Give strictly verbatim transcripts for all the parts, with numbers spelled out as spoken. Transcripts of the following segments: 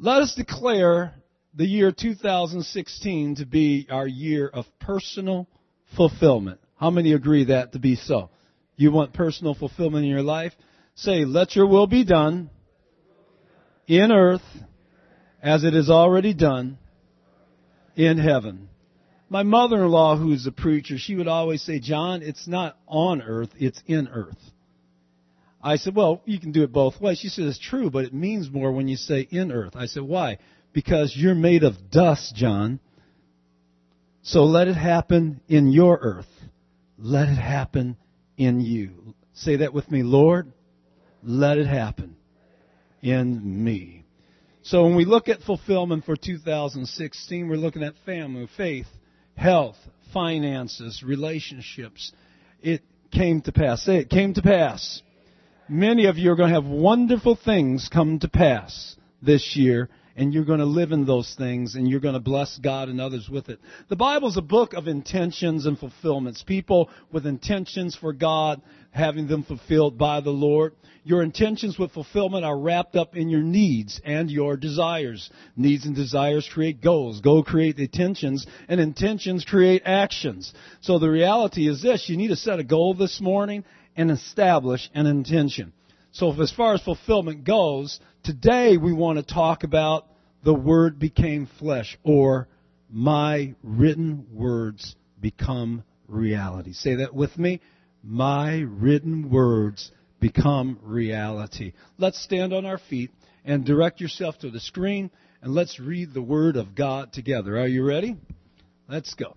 Let us declare the year two thousand sixteen to be our year of personal fulfillment. How many agree that to be so? You want personal fulfillment in your life? Say, let your will be done in earth as it is already done in heaven. My mother-in-law, who's a preacher, she would always say, John, it's not on earth, it's in earth. I said, well, you can do it both ways. She said, it's true, but it means more when you say in earth. I said, why? Because you're made of dust, John. So let it happen in your earth. Let it happen in you. Say that with me, Lord, let it happen in me. So when we look at fulfillment for two thousand sixteen, we're looking at family, faith, health, finances, relationships. It came to pass. Say it came to pass. Many of you are going to have wonderful things come to pass this year, and you're going to live in those things, and you're going to bless God and others with it. The Bible is a book of intentions and fulfillments. People with intentions for God, having them fulfilled by the Lord. Your intentions with fulfillment are wrapped up in your needs and your desires. Needs and desires create goals. Goals create intentions, and intentions create actions. So the reality is this. You need to set a goal this morning and establish an intention. So as far as fulfillment goes, today we want to talk about the Word became flesh, or my written words become reality. Say that with me. My written words become reality. Let's stand on our feet and direct yourself to the screen, and let's read the Word of God together. Are you ready? Let's go.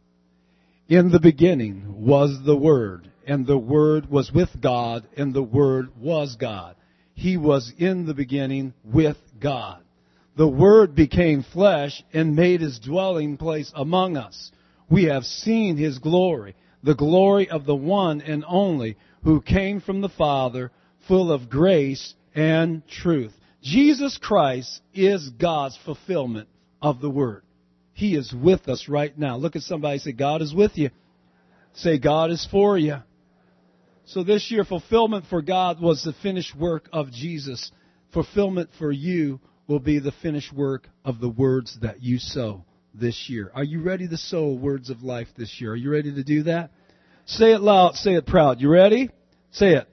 In the beginning was the Word, and the Word was with God, and the Word was God. He was in the beginning with God. The Word became flesh and made His dwelling place among us. We have seen His glory, the glory of the one and only who came from the Father, full of grace and truth. Jesus Christ is God's fulfillment of the Word. He is with us right now. Look at somebody and say, God is with you. Say, God is for you. So this year, fulfillment for God was the finished work of Jesus. Fulfillment for you will be the finished work of the words that you sow this year. Are you ready to sow words of life this year? Are you ready to do that? Say it loud. Say it proud. You ready? Say it.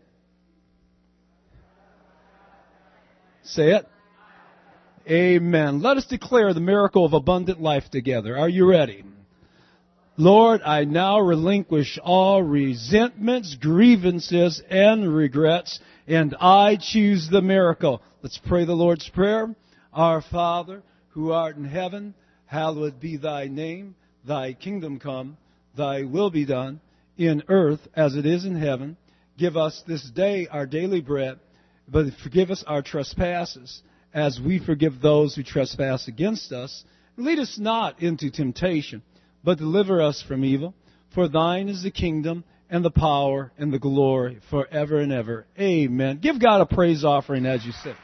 Say it. Amen. Let us declare the miracle of abundant life together. Are you ready? Lord, I now relinquish all resentments, grievances, and regrets, and I choose the miracle. Let's pray the Lord's Prayer. Our Father, who art in heaven, hallowed be thy name. Thy kingdom come, thy will be done, in earth as it is in heaven. Give us this day our daily bread, but forgive us our trespasses, as we forgive those who trespass against us. Lead us not into temptation, but deliver us from evil. For thine is the kingdom and the power and the glory forever and ever. Amen. Give God a praise offering as you sit.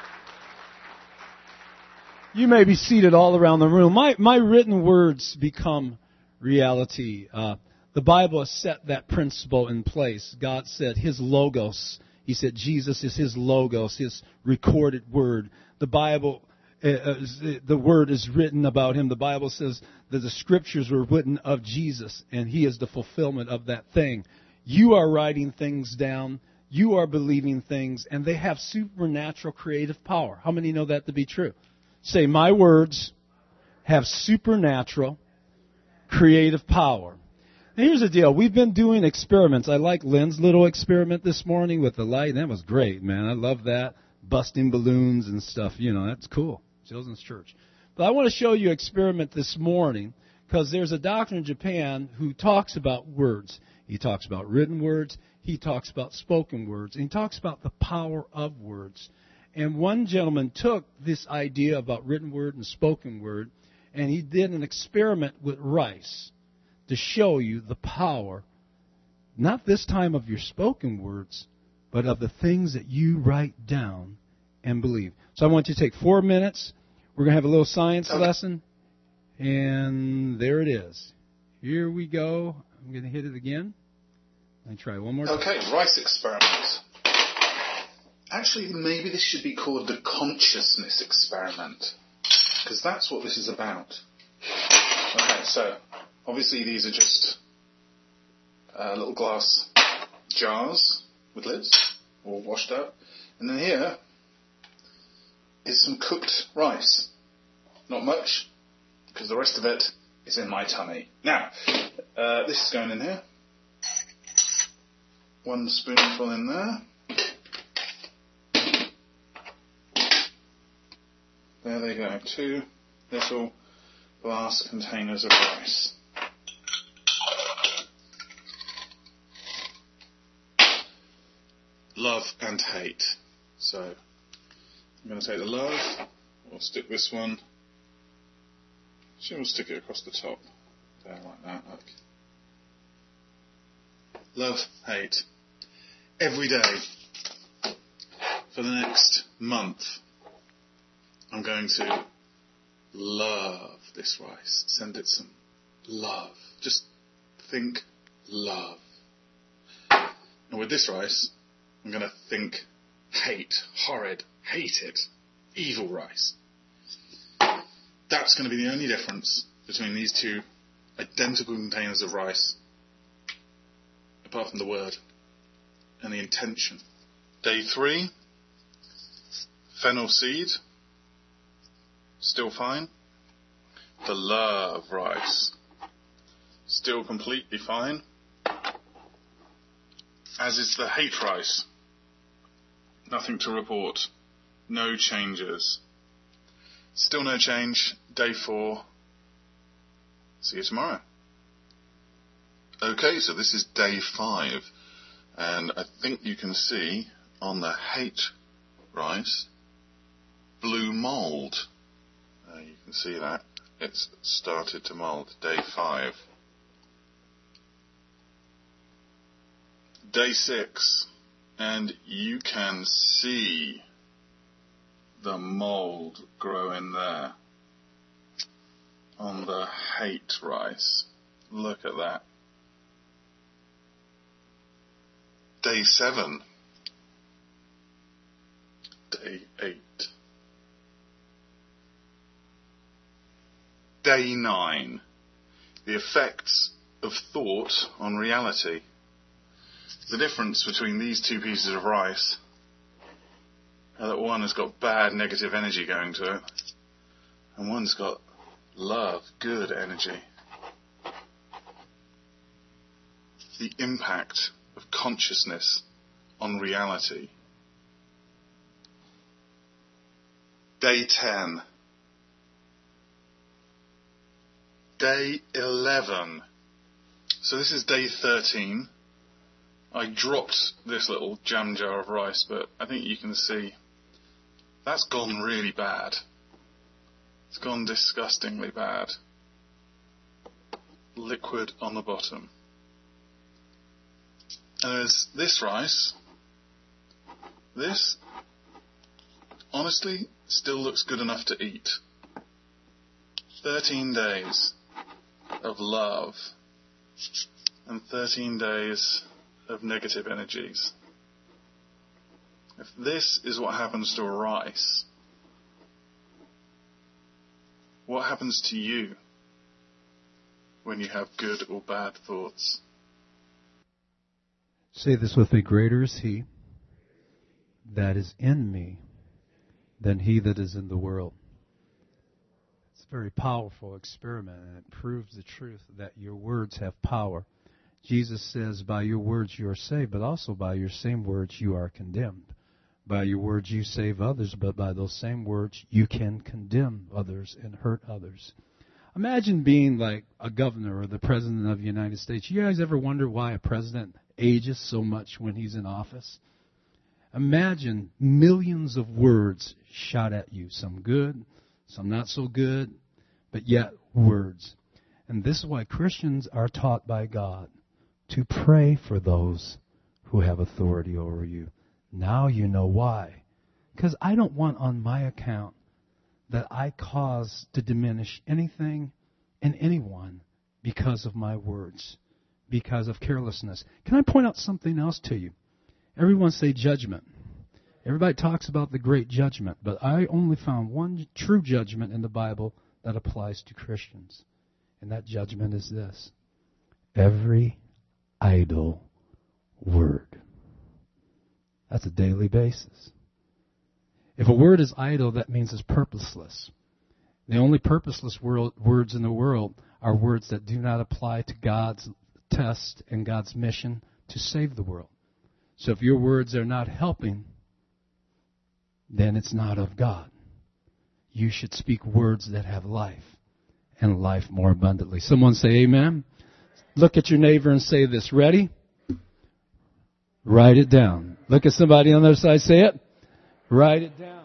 You may be seated all around the room. My, my written words become reality. Uh, the Bible has set that principle in place. God said His logos. He said Jesus is His logos, His recorded word. The Bible, uh, the word is written about Him. The Bible says that the scriptures were written of Jesus, and He is the fulfillment of that thing. You are writing things down. You are believing things, and they have supernatural creative power. How many know that to be true? Say, my words have supernatural creative power. Now, here's the deal. We've been doing experiments. I like Lynn's little experiment this morning with the light. That was great, man. I love that. Busting balloons and stuff. You know, that's cool. Children's Church. But I want to show you an experiment this morning because there's a doctor in Japan who talks about words. He talks about written words. He talks about spoken words. And he talks about the power of words. And one gentleman took this idea about written word and spoken word, and he did an experiment with rice to show you the power, not this time of your spoken words, but of the things that you write down and believe. So I want you to take four minutes. We're going to have a little science okay. lesson. And there it is. Here we go. I'm going to hit it again. Let me try one more time. Okay, rice experiments. actually, maybe this should be called the consciousness experiment, because that's what this is about. Okay, so obviously these are just uh, little glass jars with lids, all washed out. And then here is some cooked rice. Not much, because the rest of it is in my tummy. Now, uh, this is going in here. One spoonful in there. There they go, two little glass containers of rice. Love and hate. So, I'm going to take the love, we'll stick this one, actually we'll stick it across the top, there like that, look. Love, hate. Every day, for the next month, I'm going to love this rice. Send it some love. Just think love. And with this rice, I'm going to think hate, horrid, hate it, evil rice. That's going to be the only difference between these two identical containers of rice, apart from the word and the intention. Day three, fennel seed. Still fine. The love rice, still completely fine. As is the hate rice. Nothing to report. No changes. Still no change. Day four. See you tomorrow. Okay, so this is day five. And I think you can see on the hate rice, blue mould. Uh, you can see that. It's started to mould. Day five. Day six. And you can see the mould growing there on the hate rice. Look at that. Day seven. Day eight. Day nine. The effects of thought on reality. The difference between these two pieces of rice is that one has got bad negative energy going to it, and one's got love, good energy. The impact of consciousness on reality. Day ten. Day eleven. So this is day thirteen. I dropped this little jam jar of rice, but I think you can see that's gone really bad. It's gone disgustingly bad. Liquid on the bottom. And there's this rice. This, honestly, still looks good enough to eat. thirteen days of love and thirteen days of negative energies. If this is what happens to a rice, what happens to you when you have good or bad thoughts? Say this with me. Greater is He that is in me than he that is in the world. It's a very powerful experiment, and it proves the truth that your words have power. Jesus says, by your words you are saved, but also by your same words you are condemned. By your words you save others, but by those same words you can condemn others and hurt others. Imagine being like a governor or the president of the United States. You guys ever wonder why a president ages so much when he's in office? Imagine millions of words shot at you, some good, some not so good, but yet words. And this is why Christians are taught by God to pray for those who have authority over you. Now you know why. Because I don't want on my account that I cause to diminish anything and anyone because of my words, because of carelessness. Can I point out something else to you? Everyone say judgment. Everybody talks about the great judgment, but I only found one true judgment in the Bible that applies to Christians. And that judgment is this: every idle word. That's a daily basis. If a word is idle, that means it's purposeless. The only purposeless world, words in the world are words that do not apply to God's test and God's mission to save the world. So if your words are not helping, then it's not of God. You should speak words that have life, and life more abundantly. Someone say amen. Look at your neighbor and say this. Ready? Write it down. Look at somebody on the other side. Say it. Write it down.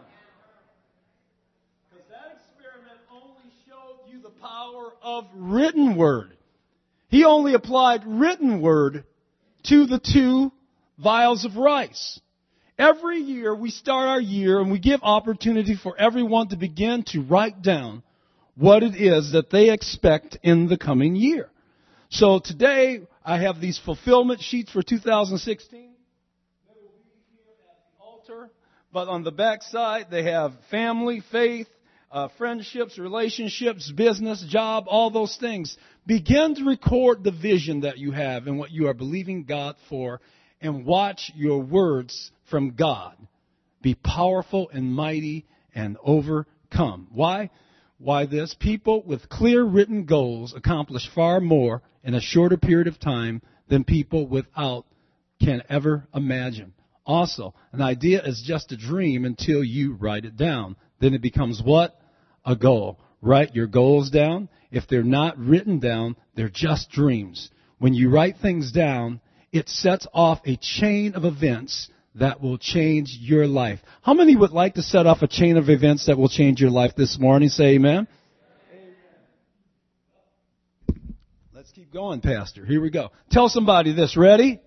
Because that experiment only showed you the power of written word. He only applied written word to the two vials of rice. Every year we start our year and we give opportunity for everyone to begin to write down what it is that they expect in the coming year. So today I have these fulfillment sheets for two thousand sixteen. They will be here at the altar. But on the back side they have family, faith, uh, friendships, relationships, business, job, all those things. Begin to record the vision that you have and what you are believing God for, and watch your words from God be powerful and mighty and overcome. Why? Why this? People with clear written goals accomplish far more in a shorter period of time than people without can ever imagine. Also, an idea is just a dream until you write it down. Then it becomes what? A goal. Write your goals down. If they're not written down, they're just dreams. When you write things down, it sets off a chain of events that will change your life. How many would like to set off a chain of events that will change your life this morning? Say amen. Amen. Let's keep going, Pastor. Here we go. Tell somebody this. Ready?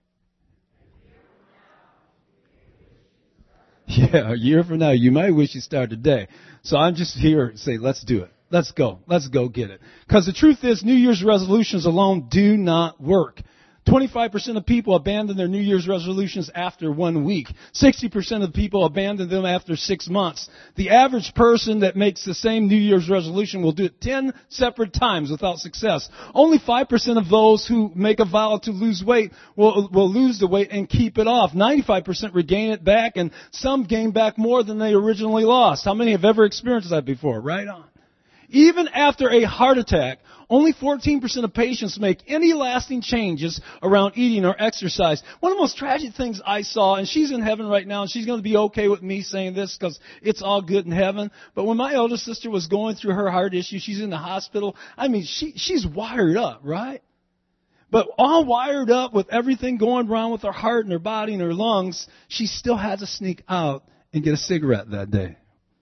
Yeah, a year from now, you might wish you started today. So I'm just here to say, let's do it. Let's go. Let's go get it. Because the truth is, New Year's resolutions alone do not work. twenty-five percent of people abandon their New Year's resolutions after one week. sixty percent of people abandon them after six months. The average person that makes the same New Year's resolution will do it ten separate times without success. Only five percent of those who make a vow to lose weight will, will lose the weight and keep it off. ninety-five percent regain it back, and some gain back more than they originally lost. How many have ever experienced that before? Right on. Even after a heart attack, only fourteen percent of patients make any lasting changes around eating or exercise. One of the most tragic things I saw, and she's in heaven right now, and she's going to be okay with me saying this because it's all good in heaven. But when my eldest sister was going through her heart issue, she's in the hospital. I mean, she she's wired up, right? But all wired up with everything going wrong with her heart and her body and her lungs, she still had to sneak out and get a cigarette that day.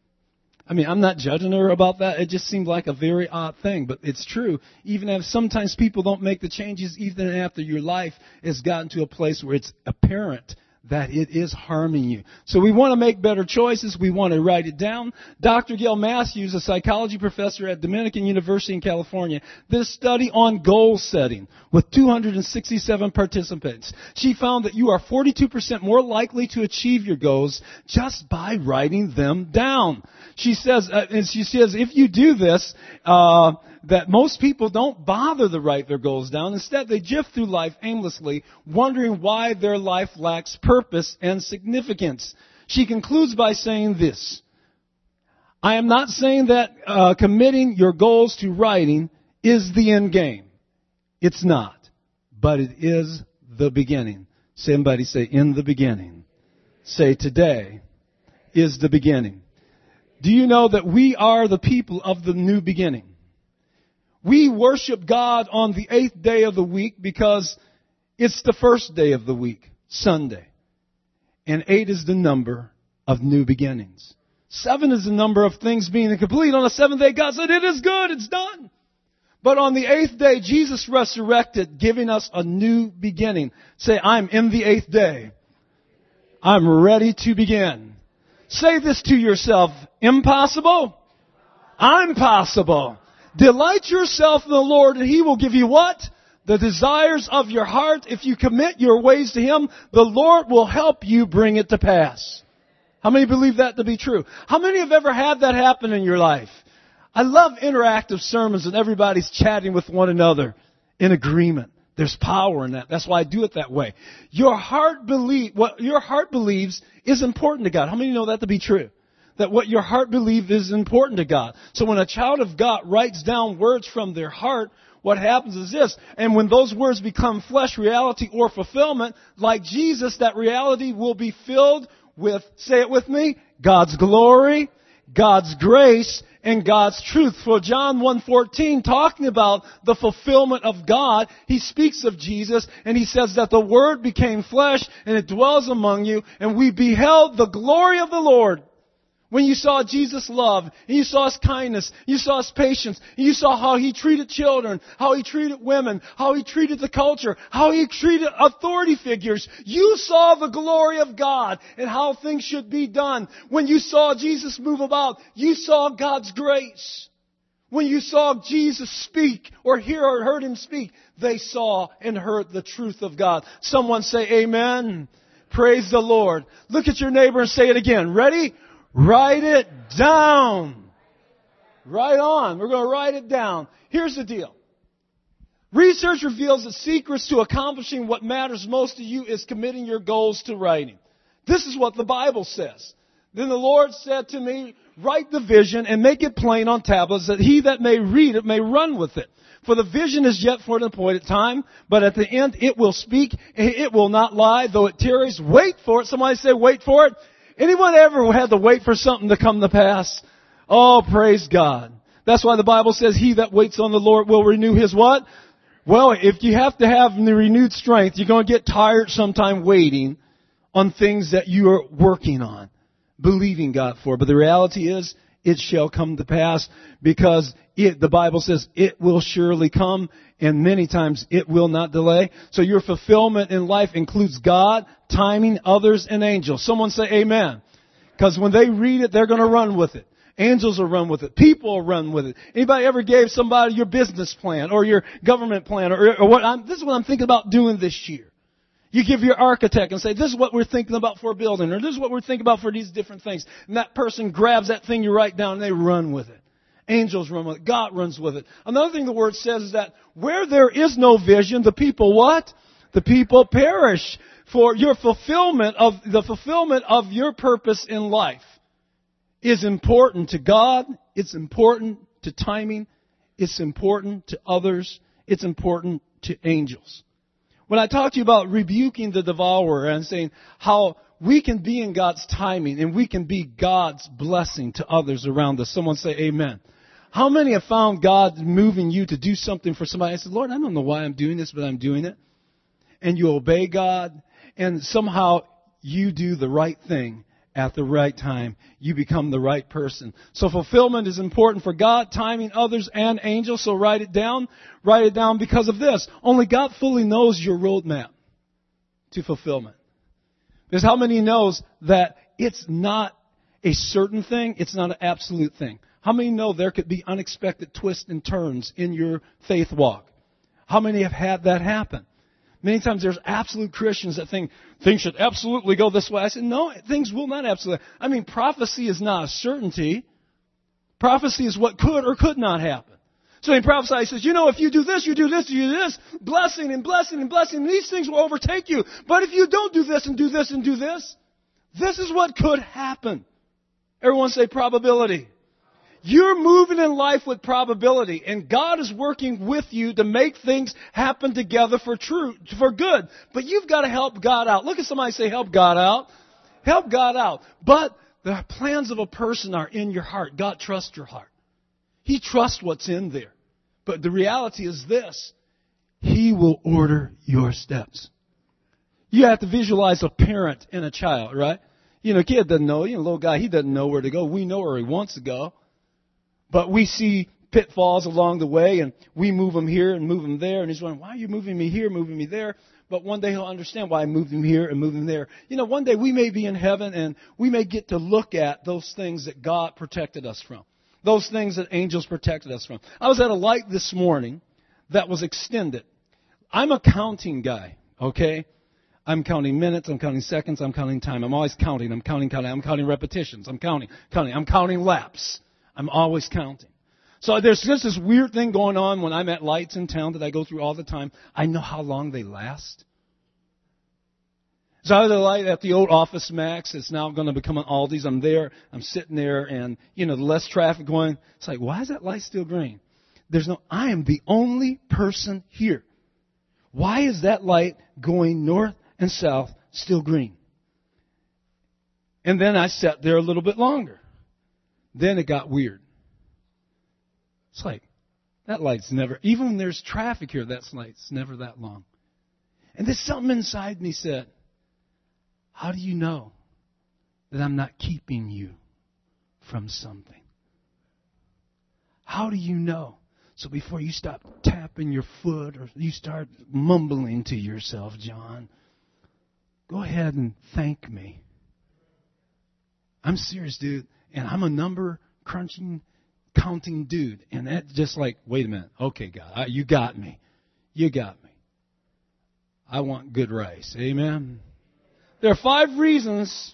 I mean, I'm not judging her about that. It just seemed like a very odd thing, but it's true. Even if sometimes people don't make the changes, even after your life has gotten to a place where it's apparent that it is harming you. So we want to make better choices. We want to write it down. Doctor Gail Matthews, a psychology professor at Dominican University in California, did a study on goal setting with two hundred sixty-seven participants. She found that you are forty-two percent more likely to achieve your goals just by writing them down. She says, uh, and she says, if you do this, uh, that most people don't bother to write their goals down. Instead, they drift through life aimlessly, wondering why their life lacks purpose and significance. She concludes by saying this: I am not saying that uh, committing your goals to writing is the end game. It's not. But it is the beginning. Somebody say, in the beginning. Say, today is the beginning. Do you know that we are the people of the new beginning? We worship God on the eighth day of the week because it's the first day of the week, Sunday. And eight is the number of new beginnings. Seven is the number of things being complete. On the seventh day, God said, it is good, it's done. But on the eighth day, Jesus resurrected, giving us a new beginning. Say, I'm in the eighth day. I'm ready to begin. Say this to yourself: impossible? I'm possible. Delight yourself in the Lord, and He will give you what? The desires of your heart. If you commit your ways to Him, the Lord will help you bring it to pass. How many believe that to be true? How many have ever had that happen in your life? I love interactive sermons and everybody's chatting with one another in agreement. There's power in that. That's why I do it that way. Your heart believe, what your heart believes is important to God. How many know that to be true? That what your heart believes is important to God. So when a child of God writes down words from their heart, what happens is this. And when those words become flesh, reality, or fulfillment, like Jesus, that reality will be filled with, say it with me, God's glory, God's grace, and God's truth. For John one fourteen, talking about the fulfillment of God, he speaks of Jesus, and he says that the Word became flesh, and it dwells among you, and we beheld the glory of the Lord. When you saw Jesus' love, and you saw His kindness, you saw His patience, and you saw how He treated children, how He treated women, how He treated the culture, how He treated authority figures. You saw the glory of God and how things should be done. When you saw Jesus move about, you saw God's grace. When you saw Jesus speak or hear or heard Him speak, they saw and heard the truth of God. Someone say amen. Praise the Lord. Look at your neighbor and say it again. Ready? Write it down. Right on. We're going to write it down. Here's the deal. Research reveals that secrets to accomplishing what matters most to you is committing your goals to writing. This is what the Bible says. Then the Lord said to me, write the vision and make it plain on tablets that he that may read it may run with it. For the vision is yet for an appointed time, but at the end it will speak, it will not lie, though it tarries. Wait for it. Somebody say wait for it. Anyone ever had to wait for something to come to pass? Oh, praise God. That's why the Bible says, he that waits on the Lord will renew his what? Well, if you have to have the renewed strength, you're going to get tired sometime waiting on things that you are working on, believing God for. But the reality is, it shall come to pass because it, the Bible says it will surely come, and many times it will not delay. So your fulfillment in life includes God, timing, others, and angels. Someone say amen. Because when they read it, they're going to run with it. Angels will run with it. People will run with it. Anybody ever gave somebody your business plan or your government plan or, or what? I'm, this is what I'm thinking about doing this year. You give your architect and say, this is what we're thinking about for a building, or this is what we're thinking about for these different things. And that person grabs that thing you write down and they run with it. Angels run with it. God runs with it. Another thing the Word says is that where there is no vision, the people what? The people perish. For your fulfillment of, the fulfillment of your purpose in life is important to God. It's important to timing. It's important to others. It's important to angels. When I talk to you about rebuking the devourer and saying how we can be in God's timing and we can be God's blessing to others around us. Someone say amen. How many have found God moving you to do something for somebody? I said, Lord, I don't know why I'm doing this, but I'm doing it. And you obey God and somehow you do the right thing at the right time. You become the right person. So fulfillment is important for God, timing, others, and angels. So write it down. Write it down because of this. Only God fully knows your roadmap to fulfillment. Because how many knows that it's not a certain thing, it's not an absolute thing? How many know there could be unexpected twists and turns in your faith walk? How many have had that happen? Many times there's absolute Christians that think things should absolutely go this way. I said, no, things will not absolutely. I mean, prophecy is not a certainty. Prophecy is what could or could not happen. So in prophecy, he says, you know, if you do this, you do this, you do this, blessing and blessing and blessing, and these things will overtake you. But if you don't do this and do this and do this, this is what could happen. Everyone say probability. You're moving in life with probability, and God is working with you to make things happen together for true, for good. But you've got to help God out. Look at somebody say, help God out. Help God out. But the plans of a person are in your heart. God trusts your heart. He trusts what's in there. But the reality is this. He will order your steps. You have to visualize a parent and a child, right? You know, a kid doesn't know. You know, a little guy, he doesn't know where to go. We know where he wants to go. But we see pitfalls along the way, and we move him here and move him there. And he's wondering, why are you moving me here, moving me there? But one day he'll understand why I moved him here and moved him there. You know, one day we may be in heaven, and we may get to look at those things that God protected us from. Those things that angels protected us from. I was at a light this morning that was extended. I'm a counting guy, okay? I'm counting minutes, I'm counting seconds, I'm counting time. I'm always counting, I'm counting, counting, I'm counting repetitions, I'm counting, counting, I'm counting laps. I'm always counting. So there's just this weird thing going on when I'm at lights in town that I go through all the time. I know how long they last. So I was at the light at the old Office Max. It's now going to become an Aldi's. I'm there. I'm sitting there, and, you know, the less traffic going. It's like, why is that light still green? There's no, I am the only person here. Why is that light going north and south still green? And then I sat there a little bit longer. Then it got weird. It's like, that light's never, even when there's traffic here, that light's never that long. And there's something inside me said, how do you know that I'm not keeping you from something? How do you know? So before you stop tapping your foot or you start mumbling to yourself, John, go ahead and thank me. I'm serious, dude. And I'm a number crunching, counting dude. And that just like, wait a minute. Okay, God, I, you got me. You got me. I want good rice. Amen. There are five reasons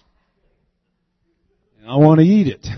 and I want to eat it.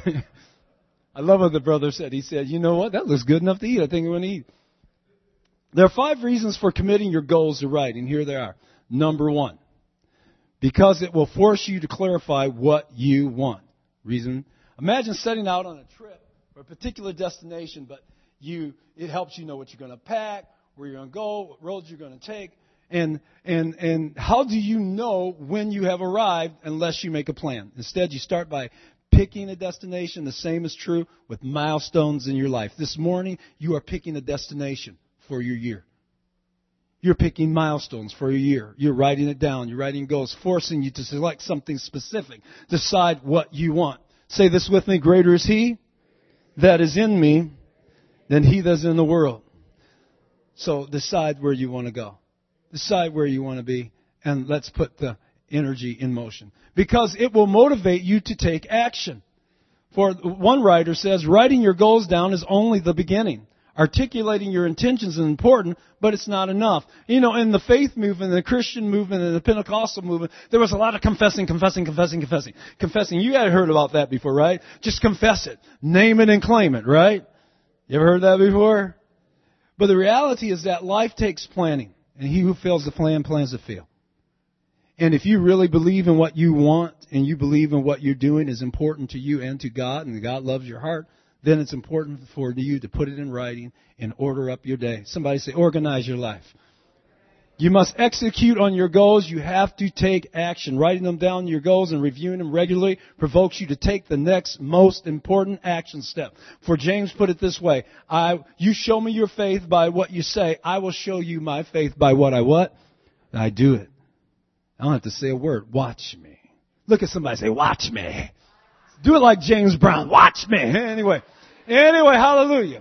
I love what the brother said. He said, you know what? That looks good enough to eat. I think I'm going to eat. There are five reasons for committing your goals to writing. Here they are. Number one, because it will force you to clarify what you want. Reason, imagine setting out on a trip for a particular destination, but you it helps you know what you're going to pack, where you're going to go, what roads you're going to take. And and and how do you know when you have arrived unless you make a plan? Instead, you start by picking a destination. The same is true with milestones in your life. This morning, you are picking a destination for your year. You're picking milestones for your year. You're writing it down. You're writing goals, forcing you to select something specific. Decide what you want. Say this with me. Greater is He that is in me than he that's in the world. So decide where you want to go. Decide where you want to be, and let's put the energy in motion. Because it will motivate you to take action. For one writer says, writing your goals down is only the beginning. Articulating your intentions is important, but it's not enough. You know, in the faith movement, the Christian movement, and the Pentecostal movement, there was a lot of confessing, confessing, confessing, confessing. Confessing. You guys heard about that before, right? Just confess it. Name it and claim it, right? You ever heard that before? But the reality is that life takes planning. And he who fails to plan, plans to fail. And if you really believe in what you want and you believe in what you're doing is important to you and to God, and God loves your heart, then it's important for you to put it in writing and order up your day. Somebody say, organize your life. You must execute on your goals. You have to take action. Writing them down, your goals, and reviewing them regularly provokes you to take the next most important action step. For James put it this way, I, you show me your faith by what you say. I will show you my faith by what I what? I do it. I don't have to say a word. Watch me. Look at somebody and say, watch me. Do it like James Brown. Watch me. Anyway, anyway, hallelujah.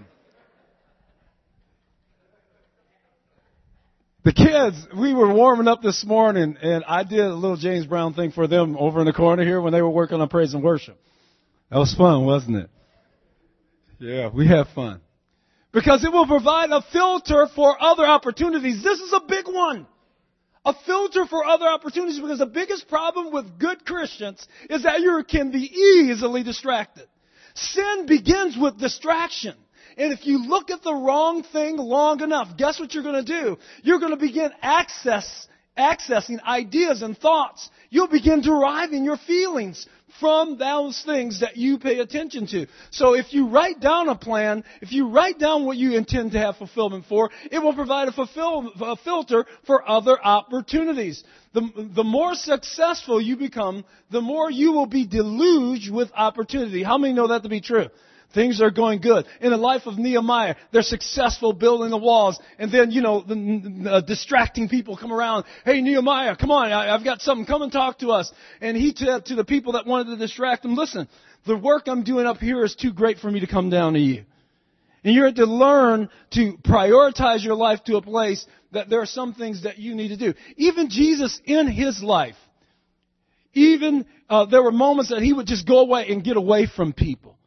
The kids, we were warming up this morning, and I did a little James Brown thing for them over in the corner here when they were working on praise and worship. That was fun, wasn't it? Yeah, we have fun. Because it will provide a filter for other opportunities. This is a big one. A filter for other opportunities, because the biggest problem with good Christians is that you can be easily distracted. Sin begins with distraction. And if you look at the wrong thing long enough, guess what you're going to do? You're going to begin access, accessing ideas and thoughts. You'll begin deriving your feelings from those things that you pay attention to. So if you write down a plan, if you write down what you intend to have fulfillment for, it will provide a, fulfill, a filter for other opportunities. The, the more successful you become, the more you will be deluged with opportunity. How many know that to be true? Things are going good. In the life of Nehemiah, they're successful building the walls. And then, you know, the, uh, distracting people come around. Hey, Nehemiah, come on, I, I've got something. Come and talk to us. And he said to the people that wanted to distract him, listen, the work I'm doing up here is too great for me to come down to you. And you're to learn to prioritize your life to a place that there are some things that you need to do. Even Jesus in his life, even uh, there were moments that he would just go away and get away from people.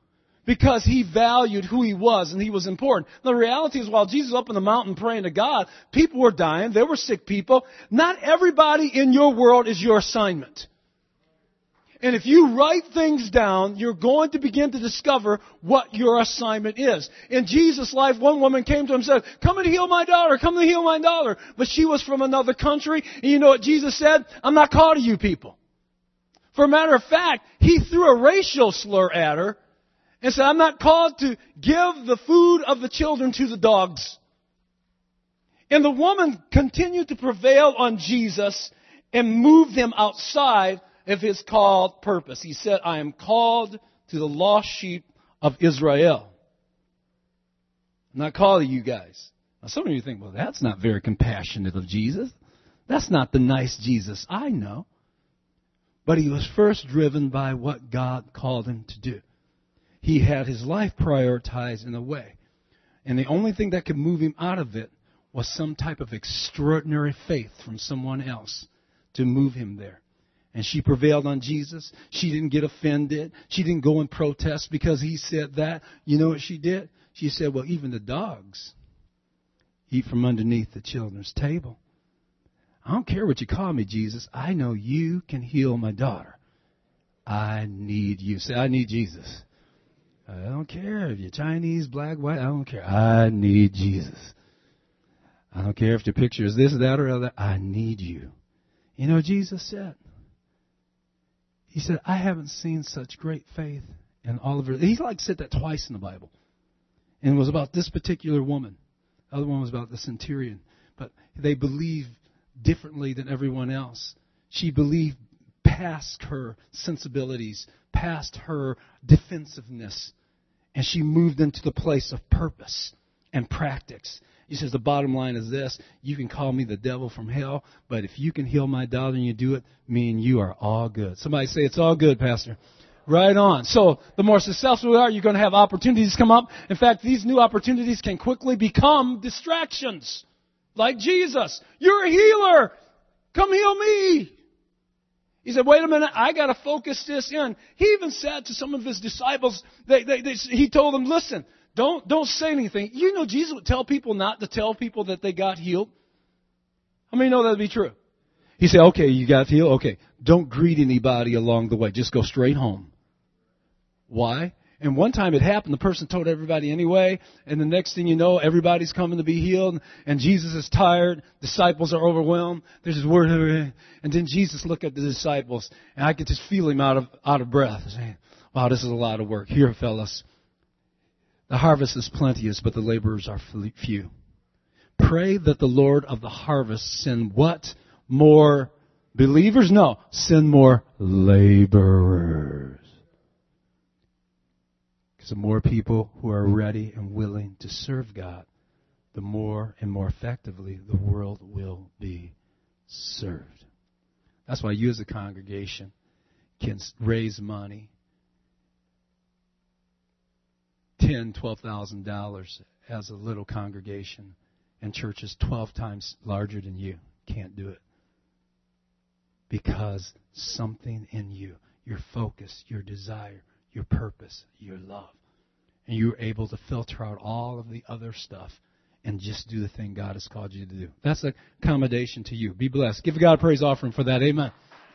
because he valued who he was and he was important. The reality is, while Jesus was up on the mountain praying to God, people were dying. There were sick people. Not everybody in your world is your assignment. And if you write things down, you're going to begin to discover what your assignment is. In Jesus' life, one woman came to him and said, come and heal my daughter, come and heal my daughter. But she was from another country. And you know what Jesus said? I'm not called to you people. For a matter of fact, he threw a racial slur at her and said, I'm not called to give the food of the children to the dogs. And the woman continued to prevail on Jesus and moved him outside of his called purpose. He said, I am called to the lost sheep of Israel. I'm not called to you guys. Now some of you think, well, that's not very compassionate of Jesus. That's not the nice Jesus I know. But he was first driven by what God called him to do. He had his life prioritized in a way. And the only thing that could move him out of it was some type of extraordinary faith from someone else to move him there. And she prevailed on Jesus. She didn't get offended. She didn't go and protest because he said that. You know what she did? She said, well, even the dogs eat from underneath the children's table. I don't care what you call me, Jesus. I know you can heal my daughter. I need you. Say, I need Jesus. I don't care if you're Chinese, black, white. I don't care. I need Jesus. I don't care if your picture is this, that, or other. I need you. You know what Jesus said? He said, I haven't seen such great faith in all of her. He like said that twice in the Bible. And it was about this particular woman. The other one was about the centurion. But they believed differently than everyone else. She believed past her sensibilities, past her defensiveness. And she moved into the place of purpose and practice. He says, the bottom line is this. You can call me the devil from hell, but if you can heal my daughter and you do it, me and you are all good. Somebody say, it's all good, Pastor. Right on. So the more successful we are, you're going to have opportunities come up. In fact, these new opportunities can quickly become distractions. Like Jesus. You're a healer. Come heal me. He said, wait a minute, I got to focus this in. He even said to some of his disciples, they, they, they, he told them, listen, Don't don't say anything. You know Jesus would tell people not to tell people that they got healed. How many know that would be true? He said, okay, you got healed? Okay, don't greet anybody along the way. Just go straight home. Why? And one time it happened, the person told everybody anyway, and the next thing you know, everybody's coming to be healed, and Jesus is tired, disciples are overwhelmed, there's this word, and then Jesus looked at the disciples, and I could just feel him out of out of breath, saying, wow, this is a lot of work. Here, fellas. The harvest is plenteous, but the laborers are few. Pray that the Lord of the harvest send what? More believers? No, send more laborers. Because the more people who are ready and willing to serve God, the more and more effectively the world will be served. That's why you as a congregation can raise money. Ten, twelve thousand dollars as a little congregation, and churches twelve times larger than you can't do it because something in you, your focus, your desire, your purpose, your love, and you're able to filter out all of the other stuff and just do the thing God has called you to do. That's an accommodation to you. Be blessed. Give God a praise offering for that. Amen.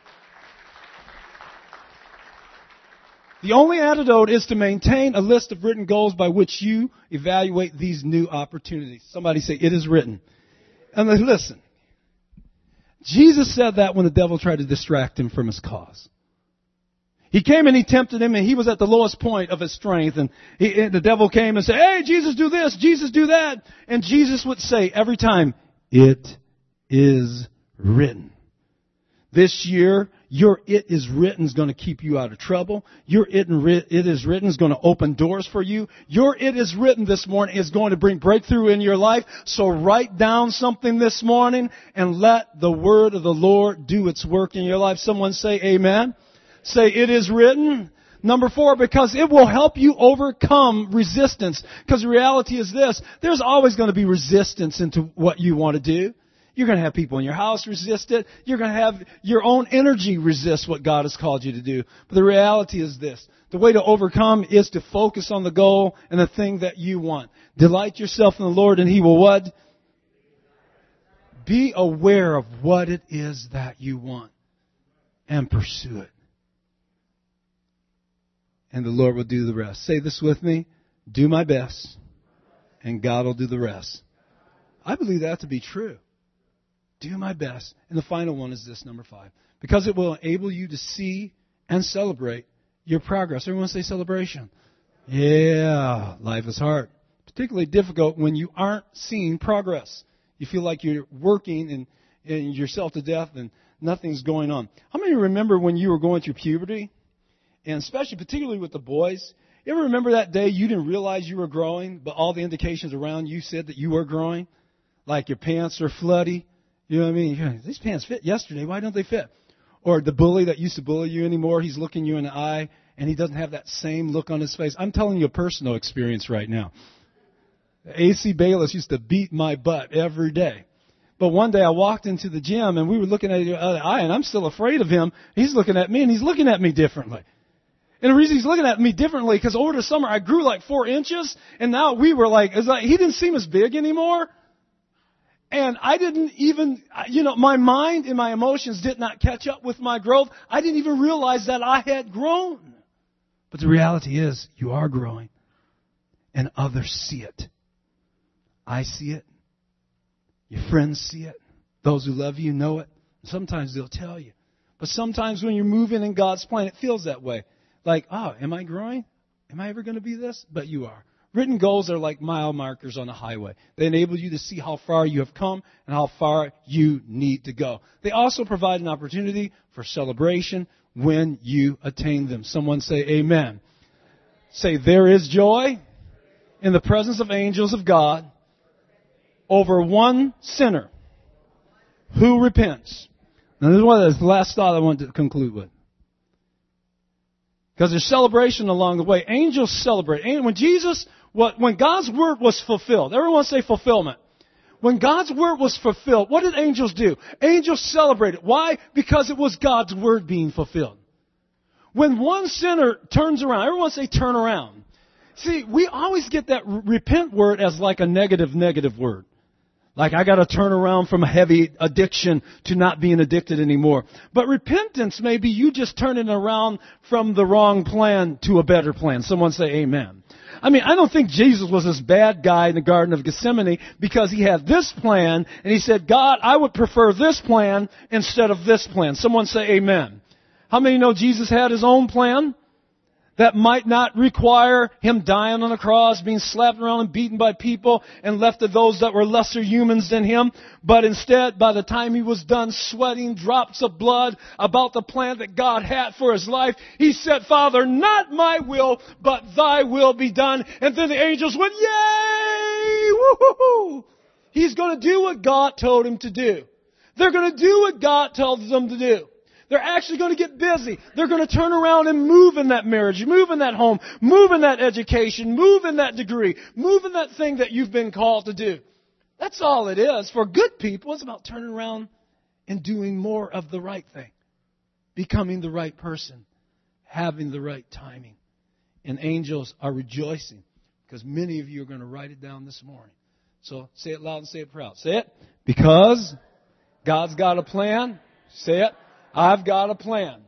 The only antidote is to maintain a list of written goals by which you evaluate these new opportunities. Somebody say, it is written. And listen, Jesus said that when the devil tried to distract him from his cause. He came and he tempted him, and he was at the lowest point of his strength. And, he, and the devil came and said, hey, Jesus, do this, Jesus, do that. And Jesus would say every time, it is written. This year, your it is written is going to keep you out of trouble. Your it, it is written is going to open doors for you. Your it is written this morning is going to bring breakthrough in your life. So write down something this morning and let the word of the Lord do its work in your life. Someone say amen. Say it is written. Number four, because it will help you overcome resistance. Because the reality is this, there's always going to be resistance into what you want to do. You're going to have people in your house resist it. You're going to have your own energy resist what God has called you to do. But the reality is this. The way to overcome is to focus on the goal and the thing that you want. Delight yourself in the Lord and He will what? Be aware of what it is that you want and pursue it. And the Lord will do the rest. Say this with me. Do my best and God will do the rest. I believe that to be true. Do my best. And the final one is this, number five. Because it will enable you to see and celebrate your progress. Everyone say celebration. Yeah, life is hard. Particularly difficult when you aren't seeing progress. You feel like you're working and, and yourself to death and nothing's going on. How many remember when you were going through puberty? And especially, particularly with the boys. You ever remember that day you didn't realize you were growing, but all the indications around you said that you were growing? Like your pants are floody. You know what I mean? You're like, these pants fit yesterday. Why don't they fit? Or the bully that used to bully you anymore, he's looking you in the eye, and he doesn't have that same look on his face. I'm telling you a personal experience right now. A C Bayless used to beat my butt every day. But one day I walked into the gym, and we were looking at the other eye, and I'm still afraid of him. He's looking at me, and he's looking at me differently. And the reason he's looking at me differently, because over the summer I grew like four inches, and now we were like, it's like he didn't seem as big anymore. And I didn't even, you know, my mind and my emotions did not catch up with my growth. I didn't even realize that I had grown. But the reality is, you are growing. And others see it. I see it. Your friends see it. Those who love you know it. Sometimes they'll tell you. But sometimes when you're moving in God's plan, it feels that way. Like, oh, am I growing? Am I ever going to be this? But you are. Written goals are like mile markers on a highway. They enable you to see how far you have come and how far you need to go. They also provide an opportunity for celebration when you attain them. Someone say amen. Say, there is joy in the presence of angels of God over one sinner who repents. Now, this is one of the last thought I want to conclude with. Because there's celebration along the way. Angels celebrate. And when Jesus, what, when God's word was fulfilled, everyone say fulfillment. When God's word was fulfilled, what did angels do? Angels celebrated. Why? Because it was God's word being fulfilled. When one sinner turns around, everyone say turn around. See, we always get that repent word as like a negative, negative word. Like, I got to turn around from a heavy addiction to not being addicted anymore. But repentance may be you just turning around from the wrong plan to a better plan. Someone say amen. I mean, I don't think Jesus was this bad guy in the Garden of Gethsemane because he had this plan and he said, God, I would prefer this plan instead of this plan. Someone say amen. How many know Jesus had his own plan? That might not require him dying on a cross, being slapped around and beaten by people and left to those that were lesser humans than him. But instead, by the time he was done sweating drops of blood about the plan that God had for his life, he said, Father, not my will, but thy will be done. And then the angels went, yay! Woo-hoo-hoo! He's going to do what God told him to do. They're going to do what God tells them to do. They're actually going to get busy. They're going to turn around and move in that marriage, move in that home, move in that education, move in that degree, move in that thing that you've been called to do. That's all it is. For good people, it's about turning around and doing more of the right thing, becoming the right person, having the right timing. And angels are rejoicing because many of you are going to write it down this morning. So say it loud and say it proud. Say it. Because God's got a plan. Say it. I've got a plan.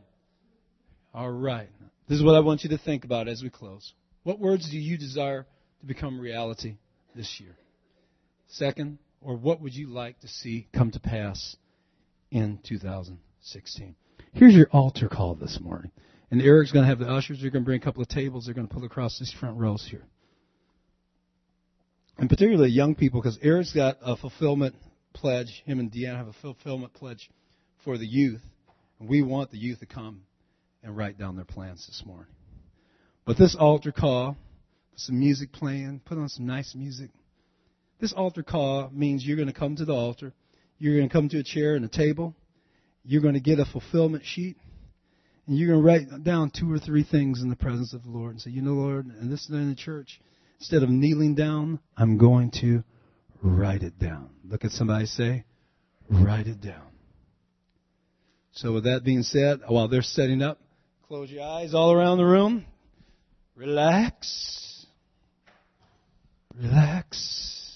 All right. This is what I want you to think about as we close. What words do you desire to become reality this year? Second, or what would you like to see come to pass in two thousand sixteen? Here's your altar call this morning. And Eric's going to have the ushers. They're going to bring a couple of tables. They're going to pull across these front rows here. And particularly young people, because Eric's got a fulfillment pledge. Him and Deanna have a fulfillment pledge for the youth. We want the youth to come and write down their plans this morning. But this altar call, some music playing, put on some nice music. This altar call means you're going to come to the altar. You're going to come to a chair and a table. You're going to get a fulfillment sheet. And you're going to write down two or three things in the presence of the Lord. And say, you know, Lord, and this is in the church. Instead of kneeling down, I'm going to write it down. Look at somebody say, write it down. So with that being said, while they're setting up, close your eyes all around the room. Relax. Relax.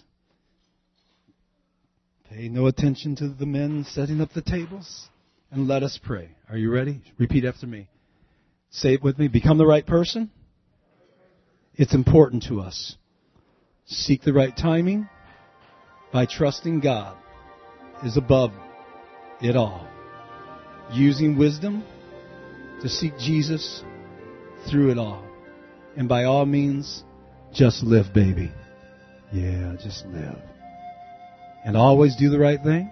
Pay no attention to the men setting up the tables. And let us pray. Are you ready? Repeat after me. Say it with me. Become the right person. It's important to us. Seek the right timing by trusting God is above it all. Using wisdom to seek Jesus through it all. And by all means, just live, baby. Yeah, just live. And always do the right thing.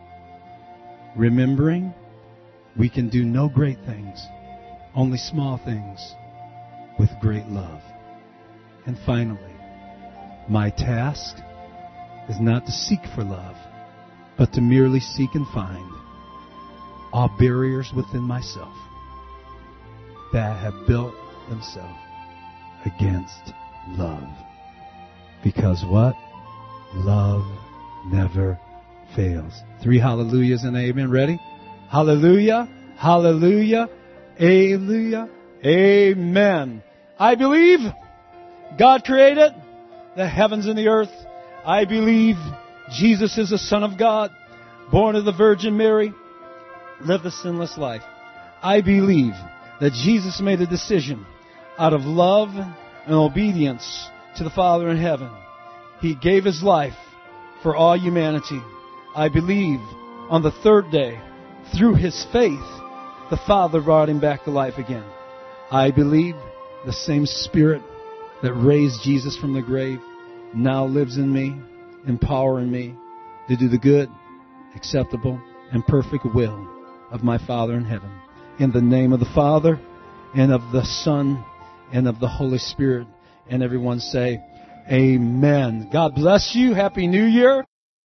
Remembering we can do no great things, only small things with great love. And finally, my task is not to seek for love, but to merely seek and find all barriers within myself that have built themselves against love. Because what? Love never fails. Three hallelujahs and amen. Ready? Hallelujah, hallelujah, hallelujah, amen. I believe God created the heavens and the earth. I believe Jesus is the Son of God, born of the Virgin Mary, lived a sinless life. I believe that Jesus made a decision out of love and obedience to the Father in heaven. He gave His life for all humanity. I believe on the third day, through His faith, the Father brought Him back to life again. I believe the same Spirit that raised Jesus from the grave now lives in me, empowering me to do the good, acceptable, and perfect will of my Father in heaven. In the name of the Father, and of the Son, and of the Holy Spirit. And everyone say, amen. God bless you. Happy New Year.